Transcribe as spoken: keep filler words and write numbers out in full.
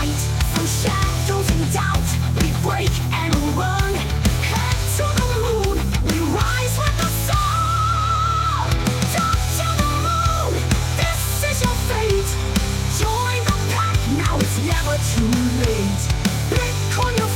light from shadows and doubt. We break and run, head to the moon. We rise with the sun. Talk to the moon, this is your fate. Join the pack, now it's never too late. Bitcoin, your